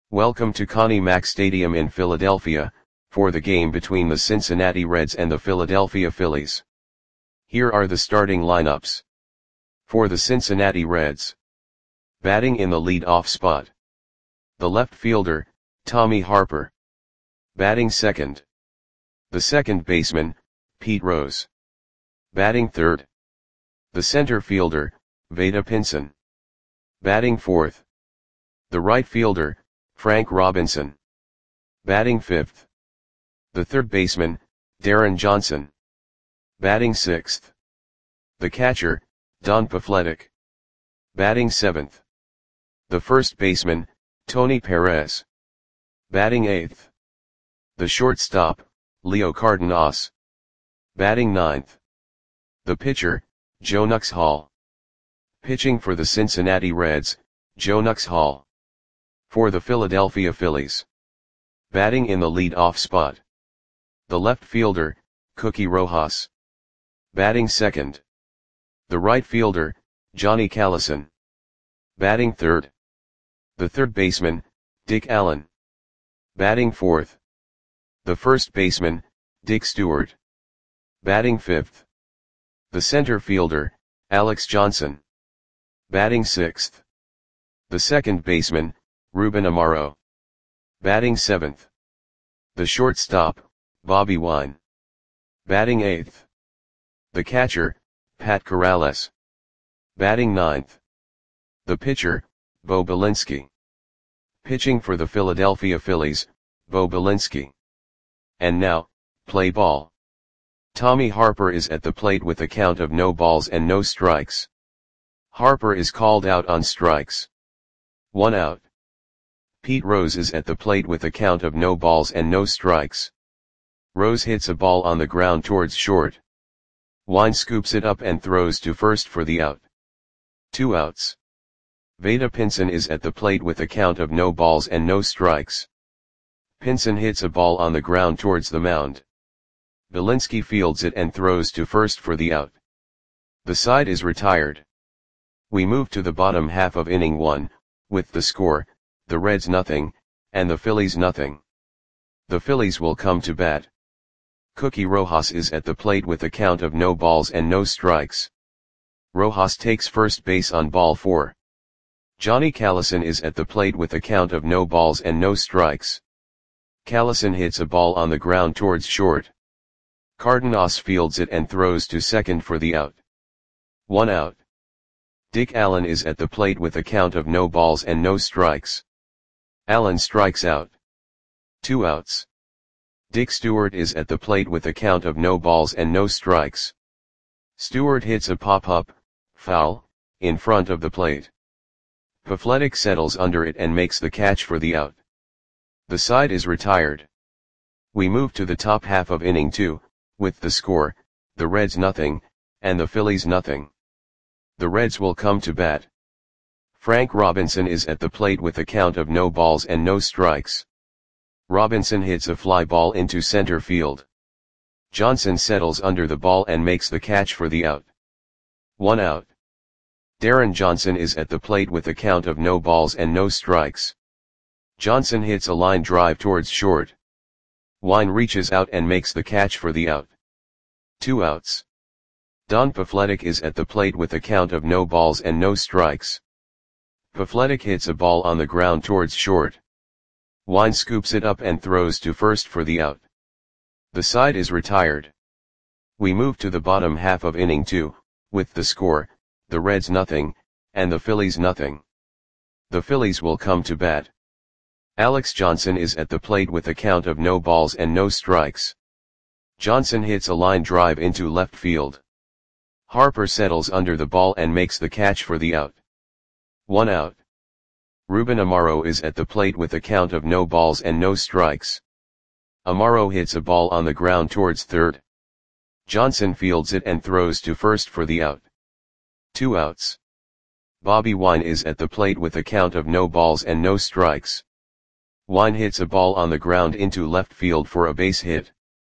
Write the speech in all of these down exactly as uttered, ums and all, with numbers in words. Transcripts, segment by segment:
Welcome to Connie Mack Stadium in Philadelphia, for the game between the Cincinnati Reds and the Philadelphia Phillies. Here are the starting lineups. For the Cincinnati Reds. Batting in the lead-off spot. The left fielder, Tommy Harper. Batting second. The second baseman, Pete Rose. Batting third. The center fielder, Vada Pinson. Batting fourth. The right fielder, Frank Robinson. Batting fifth. The third baseman, Darren Johnson. Batting sixth. The catcher, Don Pafletic. Batting seventh. The first baseman, Tony Perez. Batting eighth. The shortstop, Leo Cardenas. Batting ninth. The pitcher, Joe Nuxhall. Pitching for the Cincinnati Reds, Joe Nuxhall. For the Philadelphia Phillies. Batting in the lead-off spot. The left fielder, Cookie Rojas. Batting second. The right fielder, Johnny Callison. Batting third. The third baseman, Dick Allen. Batting fourth. The first baseman, Dick Stewart. Batting fifth. The center fielder, Alex Johnson. Batting sixth. The second baseman, Ruben Amaro. Batting seventh. The shortstop, Bobby Wine. Batting eighth. The catcher, Pat Corrales. Batting ninth. The pitcher, Bo Belinsky. Pitching for the Philadelphia Phillies, Bo Belinsky. And now, play ball. Tommy Harper is at the plate with a count of no balls and no strikes. Harper is called out on strikes. One out. Pete Rose is at the plate with a count of no balls and no strikes. Rose hits a ball on the ground towards short. Wine scoops it up and throws to first for the out. Two outs. Vada Pinson is at the plate with a count of no balls and no strikes. Pinson hits a ball on the ground towards the mound. Belinsky fields it and throws to first for the out. The side is retired. We move to the bottom half of inning one, with the score, the Reds nothing, and the Phillies nothing. The Phillies will come to bat. Cookie Rojas is at the plate with a count of no balls and no strikes. Rojas takes first base on ball four. Johnny Callison is at the plate with a count of no balls and no strikes. Callison hits a ball on the ground towards short. Cardenas fields it and throws to second for the out. One out. Dick Allen is at the plate with a count of no balls and no strikes. Allen strikes out. Two outs. Dick Stewart is at the plate with a count of no balls and no strikes. Stewart hits a pop-up, foul, in front of the plate. Pafletic settles under it and makes the catch for the out. The side is retired. We move to the top half of inning two, with the score, the Reds nothing, and the Phillies nothing. The Reds will come to bat. Frank Robinson is at the plate with a count of no balls and no strikes. Robinson hits a fly ball into center field. Johnson settles under the ball and makes the catch for the out. One out. Darren Johnson is at the plate with a count of no balls and no strikes. Johnson hits a line drive towards short. Wine reaches out and makes the catch for the out. Two outs. Don Pafletic is at the plate with a count of no balls and no strikes. Pafletic hits a ball on the ground towards short. Wine scoops it up and throws to first for the out. The side is retired. We move to the bottom half of inning two, with the score, the Reds nothing, and the Phillies nothing. The Phillies will come to bat. Alex Johnson is at the plate with a count of no balls and no strikes. Johnson hits a line drive into left field. Harper settles under the ball and makes the catch for the out. One out. Ruben Amaro is at the plate with a count of no balls and no strikes. Amaro hits a ball on the ground towards third. Johnson fields it and throws to first for the out. Two outs. Bobby Wine is at the plate with a count of no balls and no strikes. Wine hits a ball on the ground into left field for a base hit.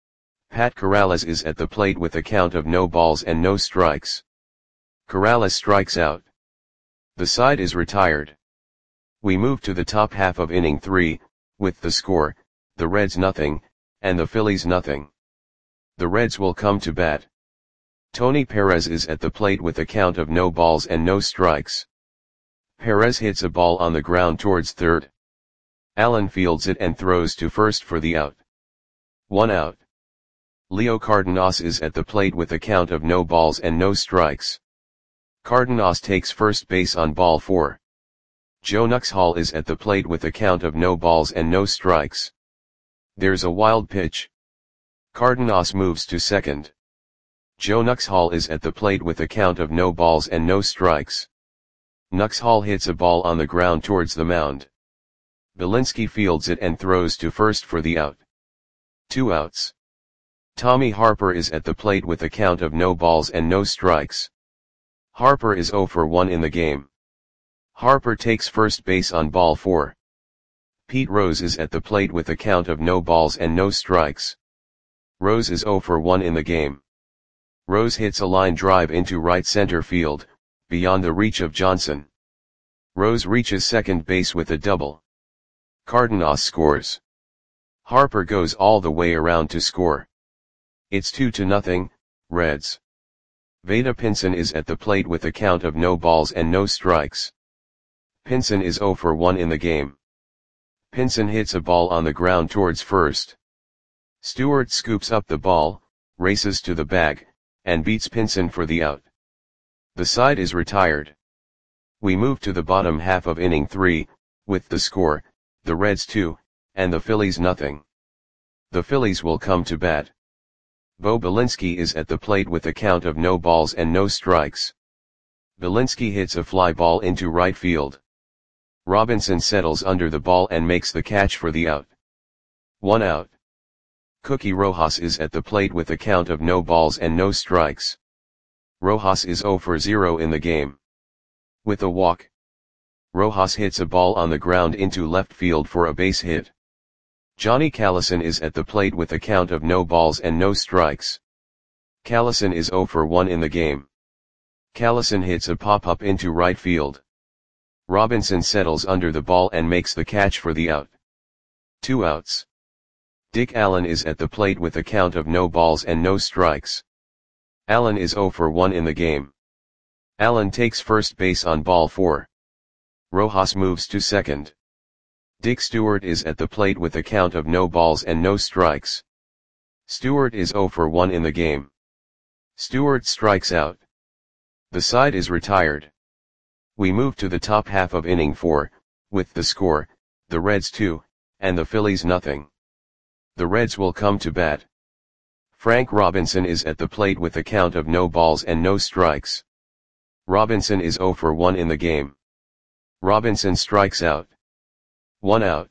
Pat Corrales is at the plate with a count of no balls and no strikes. Corrales strikes out. The side is retired. We move to the top half of inning three, with the score, the Reds nothing, and the Phillies nothing. The Reds will come to bat. Tony Perez is at the plate with a count of no balls and no strikes. Perez hits a ball on the ground towards third. Allen fields it and throws to first for the out. One out. Leo Cardenas is at the plate with a count of no balls and no strikes. Cardenas takes first base on ball four. Joe Nuxhall is at the plate with a count of no balls and no strikes. There's a wild pitch. Cardenas moves to second. Joe Nuxhall is at the plate with a count of no balls and no strikes. Nuxhall hits a ball on the ground towards the mound. Belinsky fields it and throws to first for the out. Two outs. Tommy Harper is at the plate with a count of no balls and no strikes. Harper is oh for one in the game. Harper takes first base on ball four. Pete Rose is at the plate with a count of no balls and no strikes. Rose is oh for one in the game. Rose hits a line drive into right center field, beyond the reach of Johnson. Rose reaches second base with a double. Cardenas scores. Harper goes all the way around to score. It's two to nothing, Reds. Vada Pinson is at the plate with a count of no balls and no strikes. Pinson is oh for one in the game. Pinson hits a ball on the ground towards first. Stewart scoops up the ball, races to the bag, and beats Pinson for the out. The side is retired. We move to the bottom half of inning three, with the score, the Reds two, and the Phillies nothing. The Phillies will come to bat. Bo Belinsky is at the plate with a count of no balls and no strikes. Belinsky hits a fly ball into right field. Robinson settles under the ball and makes the catch for the out. One out. Cookie Rojas is at the plate with a count of no balls and no strikes. Rojas is oh for zero in the game. With a walk. Rojas hits a ball on the ground into left field for a base hit. Johnny Callison is at the plate with a count of no balls and no strikes. Callison is oh for one in the game. Callison hits a pop-up into right field. Robinson settles under the ball and makes the catch for the out. Two outs. Dick Allen is at the plate with a count of no balls and no strikes. Allen is oh for one in the game. Allen takes first base on ball four. Rojas moves to second. Dick Stewart is at the plate with a count of no balls and no strikes. Stewart is oh for one in the game. Stewart strikes out. The side is retired. We move to the top half of inning four, with the score, the Reds two, and the Phillies nothing. The Reds will come to bat. Frank Robinson is at the plate with a count of no balls and no strikes. Robinson is oh for one in the game. Robinson strikes out. One out.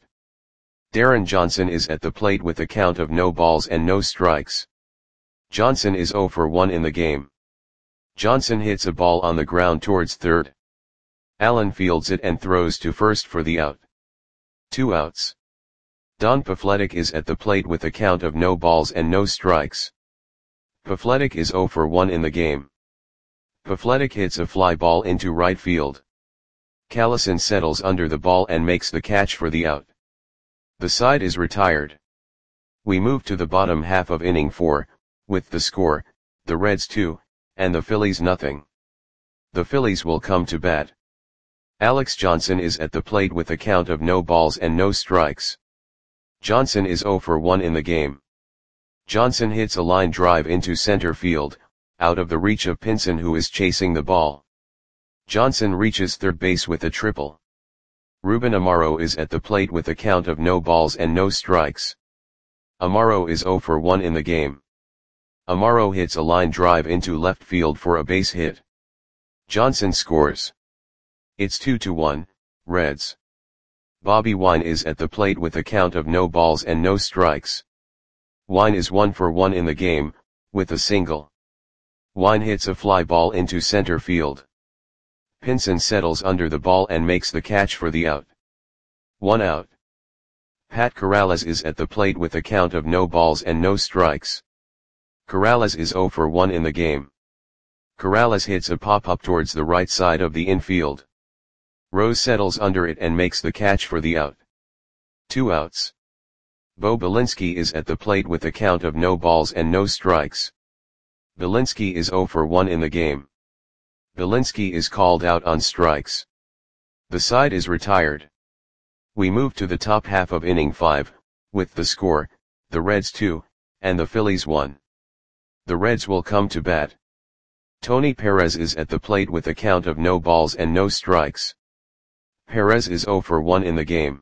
Darren Johnson is at the plate with a count of no balls and no strikes. Johnson is oh for one in the game. Johnson hits a ball on the ground towards third. Allen fields it and throws to first for the out. Two outs. Don Pafletic is at the plate with a count of no balls and no strikes. Pafletic is oh for one in the game. Pafletic hits a fly ball into right field. Callison settles under the ball and makes the catch for the out. The side is retired. We move to the bottom half of inning four, with the score, the Reds two, and the Phillies nothing. The Phillies will come to bat. Alex Johnson is at the plate with a count of no balls and no strikes. Johnson is oh for one in the game. Johnson hits a line drive into center field, out of the reach of Pinson who is chasing the ball. Johnson reaches third base with a triple. Ruben Amaro is at the plate with a count of no balls and no strikes. Amaro is oh for one in the game. Amaro hits a line drive into left field for a base hit. Johnson scores. It's two to one, Reds. Bobby Wine is at the plate with a count of no balls and no strikes. Wine is one for one in the game, with a single. Wine hits a fly ball into center field. Pinson settles under the ball and makes the catch for the out. One out. Pat Corrales is at the plate with a count of no balls and no strikes. Corrales is oh for one in the game. Corrales hits a pop-up towards the right side of the infield. Rose settles under it and makes the catch for the out. Two outs. Bo Belinsky is at the plate with a count of no balls and no strikes. Belinsky is zero for one in the game. Belinsky is called out on strikes. The side is retired. We move to the top half of inning five, with the score, the Reds two, and the Phillies one. The Reds will come to bat. Tony Perez is at the plate with a count of no balls and no strikes. Perez is zero for one in the game.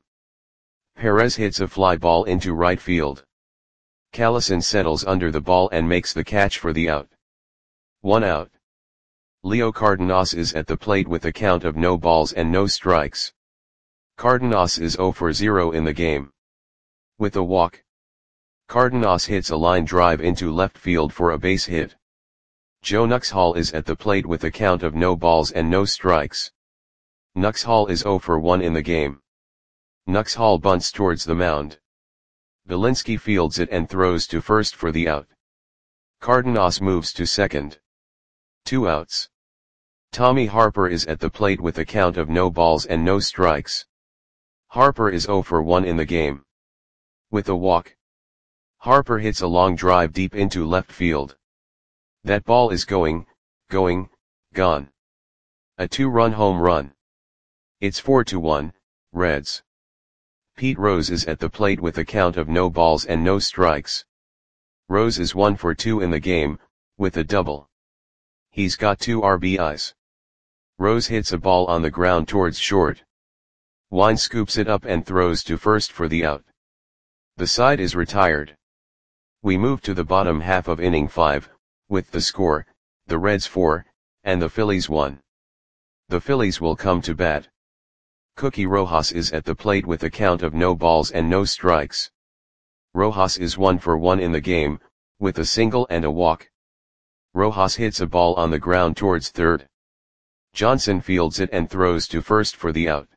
Perez hits a fly ball into right field. Callison settles under the ball and makes the catch for the out. One out. Leo Cardenas is at the plate with a count of no balls and no strikes. Cardenas is zero for zero in the game. With a walk, Cardenas hits a line drive into left field for a base hit. Joe Nuxhall is at the plate with a count of no balls and no strikes. Nuxhall is zero for one in the game. Nuxhall bunts towards the mound. Belinsky fields it and throws to first for the out. Cardenas moves to second. Two outs. Tommy Harper is at the plate with a count of no balls and no strikes. Harper is zero for one in the game. With a walk, Harper hits a long drive deep into left field. That ball is going, going, gone. A two-run home run. It's four to one, Reds. Pete Rose is at the plate with a count of no balls and no strikes. Rose is one for two in the game, with a double. He's got two R B Is. Rose hits a ball on the ground towards short. Wine scoops it up and throws to first for the out. The side is retired. We move to the bottom half of inning five, with the score, the Reds four, and the Phillies one. The Phillies will come to bat. Cookie Rojas is at the plate with a count of no balls and no strikes. Rojas is one for one in the game, with a single and a walk. Rojas hits a ball on the ground towards third. Johnson fields it and throws to first for the out.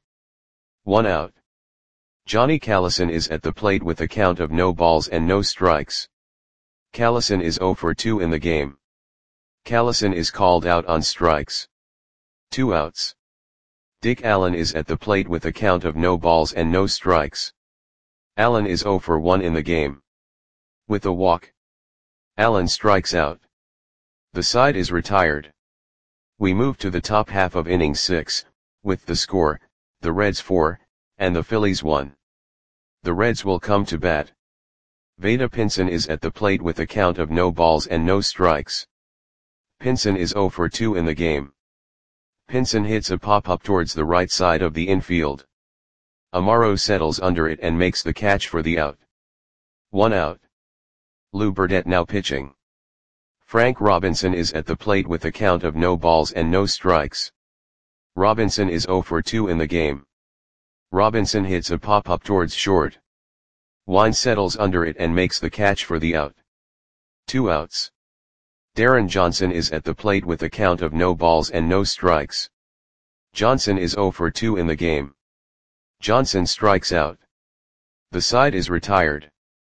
One out. Johnny Callison is at the plate with a count of no balls and no strikes. Callison is zero for two in the game. Callison is called out on strikes. Two outs. Dick Allen is at the plate with a count of no balls and no strikes. Allen is zero for one in the game. With a walk, Allen strikes out. The side is retired. We move to the top half of inning six, with the score, the Reds four, and the Phillies one. The Reds will come to bat. Vada Pinson is at the plate with a count of no balls and no strikes. Pinson is zero for two in the game. Pinson hits a pop-up towards the right side of the infield. Amaro settles under it and makes the catch for the out. One out. Lou Burdett now pitching. Frank Robinson is at the plate with a count of no balls and no strikes. Robinson is zero for two in the game. Robinson hits a pop-up towards short. Wine settles under it and makes the catch for the out. Two outs. Darren Johnson is at the plate with a count of no balls and no strikes. Johnson is zero for two in the game. Johnson strikes out. The side is retired.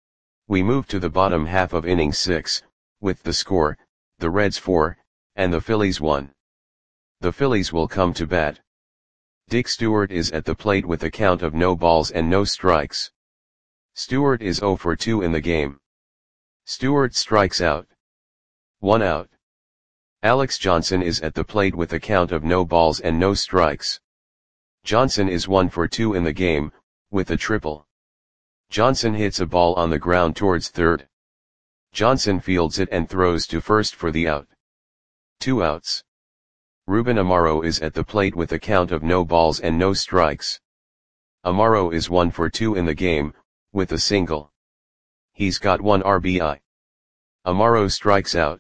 We move to the bottom half of inning six, with the score, the Reds four, and the Phillies one. The Phillies will come to bat. Dick Stewart is at the plate with a count of no balls and no strikes. Stewart is zero for two in the game. Stewart strikes out. One out. Alex Johnson is at the plate with a count of no balls and no strikes. Johnson is one for two in the game, with a triple. Johnson hits a ball on the ground towards third. Johnson fields it and throws to first for the out. Two outs. Ruben Amaro is at the plate with a count of no balls and no strikes. Amaro is one for two in the game, with a single. He's got one R B I. Amaro strikes out.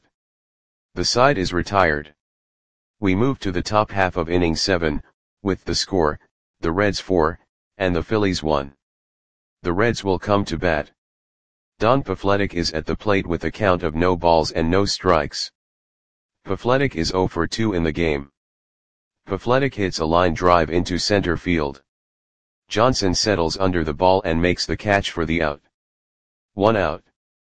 The side is retired. We move to the top half of inning seven, with the score, the Reds four, and the Phillies one. The Reds will come to bat. Don Pafletic is at the plate with a count of no balls and no strikes. Pafletic is zero for two in the game. Pafletic hits a line drive into center field. Johnson settles under the ball and makes the catch for the out. One out.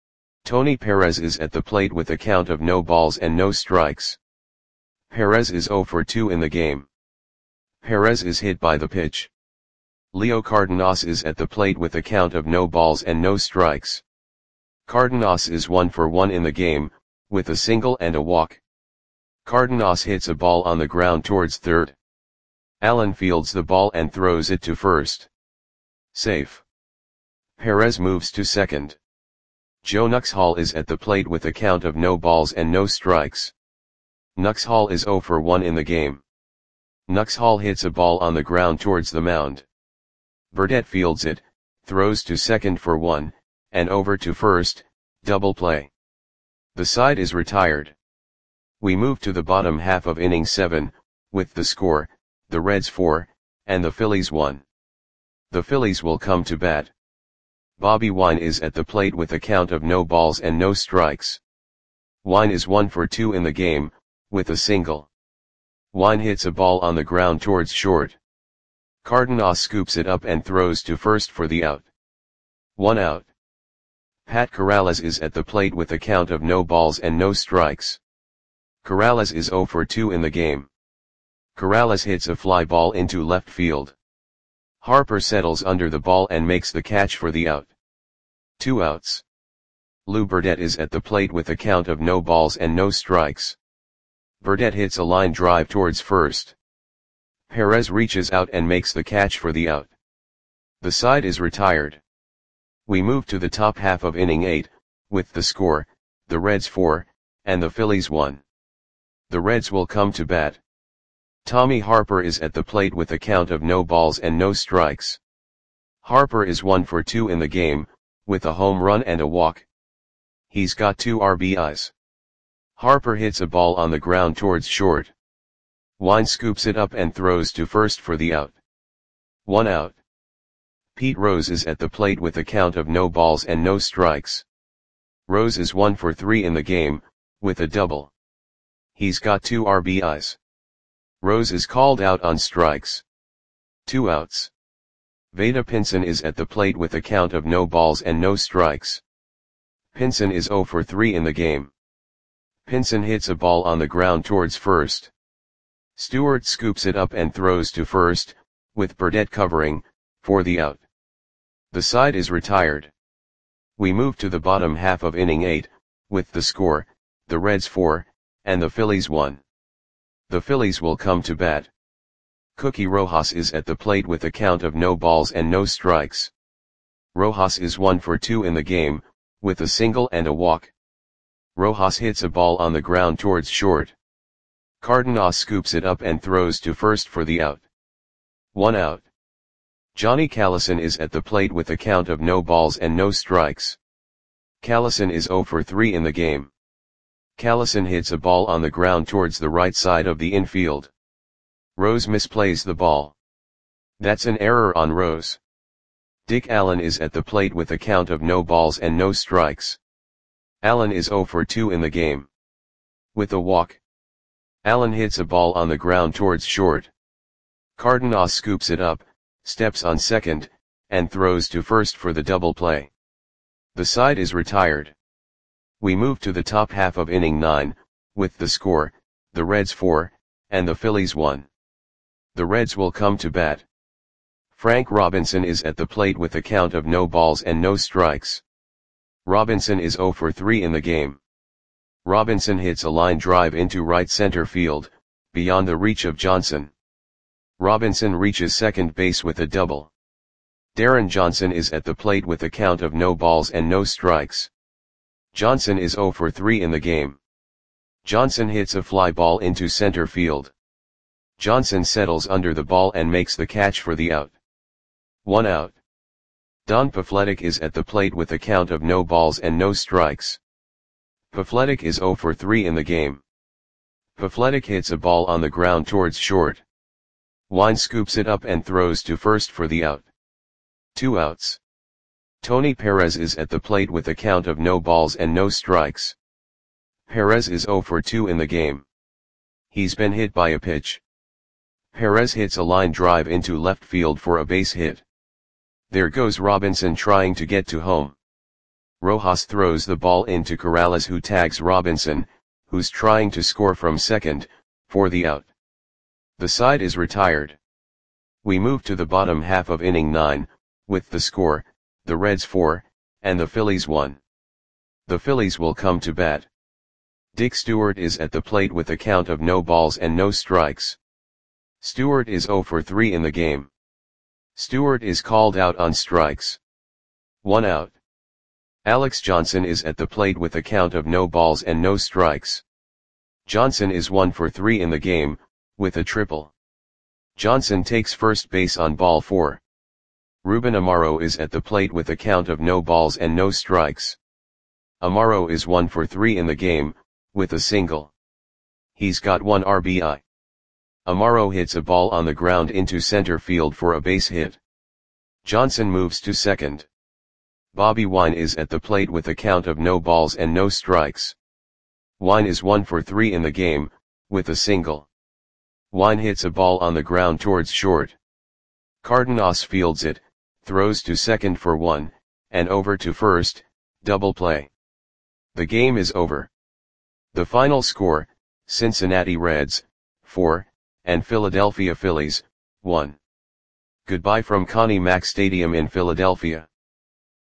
Tony Perez is at the plate with a count of no balls and no strikes. Perez is zero for two in the game. Perez is hit by the pitch. Leo Cardenas is at the plate with a count of no balls and no strikes. Cardenas is one for one in the game, with a single and a walk. Cardenas hits a ball on the ground towards third. Allen fields the ball and throws it to first. Safe. Perez moves to second. Joe Nuxhall is at the plate with a count of no balls and no strikes. Nuxhall is zero for one in the game. Nuxhall hits a ball on the ground towards the mound. Burdette fields it, throws to second for one, and over to first, double play. The side is retired. We move to the bottom half of inning seven, with the score, the Reds four, and the Phillies one. The Phillies will come to bat. Bobby Wine is at the plate with a count of no balls and no strikes. Wine is one for two in the game, with a single. Wine hits a ball on the ground towards short. Cardenas scoops it up and throws to first for the out. One out. Pat Corrales is at the plate with a count of no balls and no strikes. Corrales is zero for two in the game. Corrales hits a fly ball into left field. Harper settles under the ball and makes the catch for the out. Two outs. Lou Burdette is at the plate with a count of no balls and no strikes. Burdette hits a line drive towards first. Perez reaches out and makes the catch for the out. The side is retired. We move to the top half of inning eight, with the score, the Reds four, and the Phillies one. The Reds will come to bat. Tommy Harper is at the plate with a count of no balls and no strikes. Harper is one for two in the game, with a home run and a walk. He's got two R B Is. Harper hits a ball on the ground towards short. Wine scoops it up and throws to first for the out. One out. Pete Rose is at the plate with a count of no balls and no strikes. Rose is one for three in the game, with a double. He's got two R B Is. Rose is called out on strikes. Two outs. Vada Pinson is at the plate with a count of no balls and no strikes. Pinson is zero for three in the game. Pinson hits a ball on the ground towards first. Stewart scoops it up and throws to first, with Burdette covering, for the out. The side is retired. We move to the bottom half of inning eight, with the score, the Reds four, and the Phillies one. The Phillies will come to bat. Cookie Rojas is at the plate with a count of no balls and no strikes. Rojas is one for two in the game, with a single and a walk. Rojas hits a ball on the ground towards short. Cardenas scoops it up and throws to first for the out. One out. Johnny Callison is at the plate with a count of no balls and no strikes. Callison is zero for three in the game. Callison hits a ball on the ground towards the right side of the infield. Rose misplays the ball. That's an error on Rose. Dick Allen is at the plate with a count of no balls and no strikes. Allen is zero for two in the game. With a walk. Allen hits a ball on the ground towards short. Cardenas scoops it up, steps on second, and throws to first for the double play. The side is retired. We move to the top half of inning nine, with the score, the Reds four, and the Phillies one. The Reds will come to bat. Frank Robinson is at the plate with a count of no balls and no strikes. Robinson is zero for three in the game. Robinson hits a line drive into right center field, beyond the reach of Johnson. Robinson reaches second base with a double. Darren Johnson is at the plate with a count of no balls and no strikes. Johnson is zero for three in the game. Johnson hits a fly ball into center field. Johnson settles under the ball and makes the catch for the out. One out. Don Pafletic is at the plate with a count of no balls and no strikes. Pafletic is zero for three in the game. Pafletic hits a ball on the ground towards short. Wine scoops it up and throws to first for the out. Two outs. Tony Perez is at the plate with a count of no balls and no strikes. Perez is zero for two in the game. He's been hit by a pitch. Perez hits a line drive into left field for a base hit. There goes Robinson trying to get to home. Rojas throws the ball into Corrales, who tags Robinson, who's trying to score from second, for the out. The side is retired. We move to the bottom half of inning nine, with the score, the Reds four, and the Phillies one. The Phillies will come to bat. Dick Stewart is at the plate with a count of no balls and no strikes. Stewart is zero for three in the game. Stewart is called out on strikes. One out. Alex Johnson is at the plate with a count of no balls and no strikes. Johnson is one for three in the game, with a triple. Johnson takes first base on ball four. Ruben Amaro is at the plate with a count of no balls and no strikes. Amaro is one for three in the game, with a single. He's got one R B I. Amaro hits a ball on the ground into center field for a base hit. Johnson moves to second. Bobby Wine is at the plate with a count of no balls and no strikes. Wine is one for three in the game, with a single. Wine hits a ball on the ground towards short. Cardenas fields it, throws to second for one, and over to first, double play. The game is over. The final score, Cincinnati Reds, four, and Philadelphia Phillies, one. Goodbye from Connie Mack Stadium in Philadelphia.